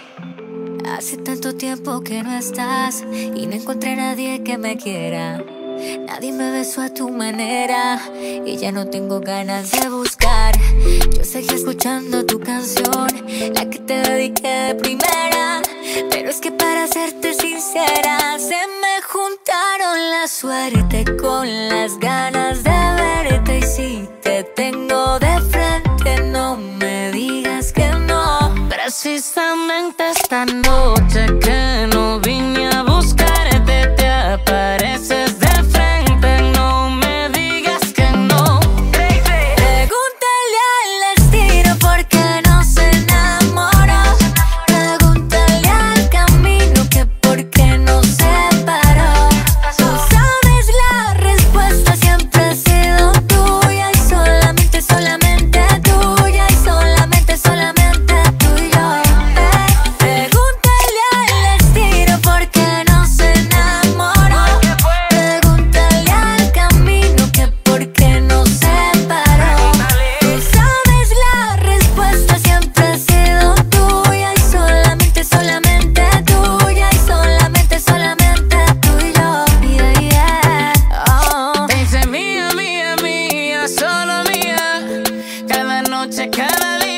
Hace tanto tiempo que no estás y no encontré a nadie que me quiera. Nadie me besó a tu manera y ya no tengo ganas de buscar. Yo seguí escuchando tu canción, la que te dediqué de primera. Pero es que para serte sincera, se me juntaron la suerte con las ganas de verte. Y si te tengo de frente, no me digas que no. Precisamente esta noche que no vine a buscarte, te apareces de frente, no me digas que no. Pregúntale al destino por qué no se enamoró. Pregúntale al camino que por qué no se paró. Tú sabes la respuesta, siempre ha sido tuya y solamente, solamente tuya y solamente, solamente tuyo. Pregúntale al destino por qué no se enamoró. Pregúntale al camino que por qué no se paró. Tú sabes la respuesta, siempre ha sido tuya y solamente, solamente tuya y solamente, solamente tuyo. Yeah, yeah. Oh. Te dice mía, mía, mía, solo mía, cada noche, cada día.